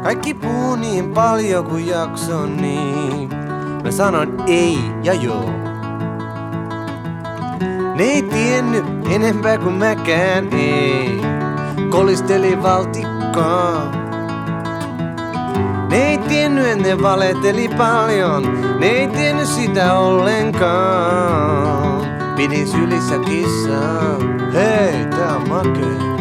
Kaikki puhuu niin paljon kuin jakso, niin mä sanon ei ja joo. Ne ei tiennyt enempää kuin mäkään, ei. Kolisteli valtikkaa. Ne ei tiennyt, että ne valeteli paljon. Ne ei tiennyt sitä ollenkaan. Pidin sylissä kissaa. Hei, tää on makee.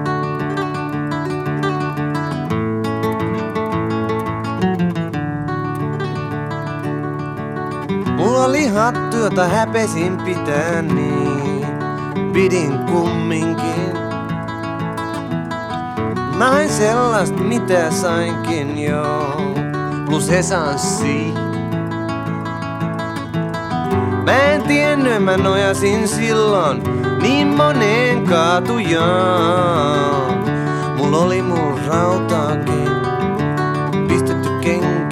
Mulla oli hattu, jota häpesin pitää, niin pidin kumminkin. Mä hain sellaista, mitä sainkin joo, plus esanssi. Mä en tiennyt, mä nojasin silloin niin moneen kaatujaan. Mulla oli mun rautaakin pistetty kenkiin.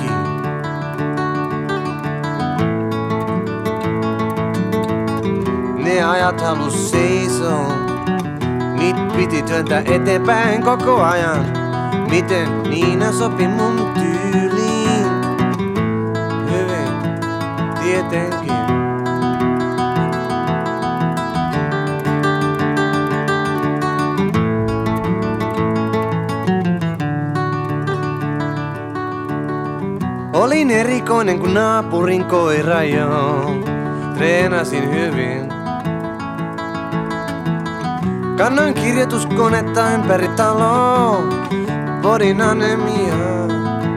Ne ajat halus seisoo, niit piti työntää eteenpäin koko ajan. Miten Niina sopi mun tyyliin? Hyvin, tietenkin. Olin erikoinen kuin naapurin koira, joo. Treenasin hyvin. Kannoin kirjoituskonetta ympäri taloa, podin anemiaa.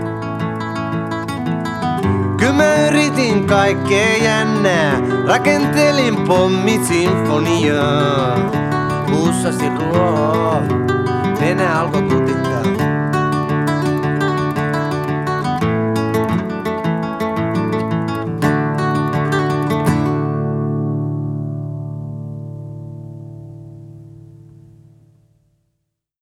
Kyllä mä yritin kaikkea jännää, rakentelin pommisinfoniaa. Pussasin ruoaa, nenä alkoi